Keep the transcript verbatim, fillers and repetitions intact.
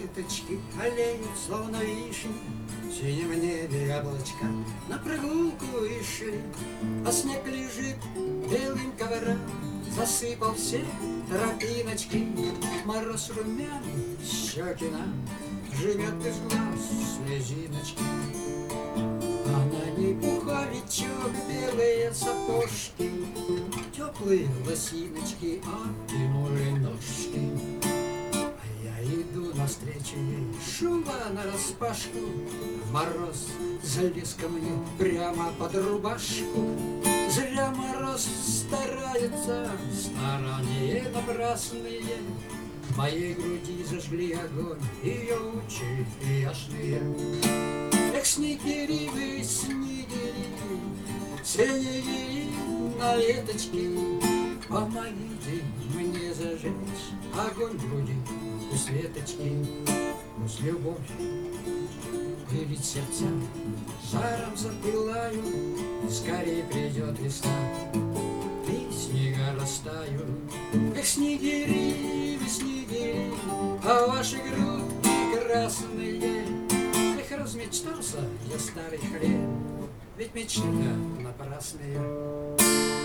веточки аллеют, словно вишни, в синем небе облачка на прогулку вышли, а снег лежит белым ковром, засыпал все тропиночки. Мороз румяный щеки нам жмет из глаз слезиночки, а на ней пуховичок, белые сапожки, теплые лосиночки, оттянули ножки. А я иду навстречу ей, шуба нараспашку, мороз залез ко мне прямо под рубашку. Зря мороз старается, старания напрасные, в моей груди зажгли огонь ее лучи ясные. Эх, снегири вы, снегири, снегири на веточке, помогите мне зажечь огонь в груди у Светочки. Пусть любовь пылит сердца, жаром запылаю, скорее придет весна, и снега растают. Эх, снегири вы, снегири, а ваши грудки красные. Эх, размечтался я, старый хлеб, ведь мечты напрасные.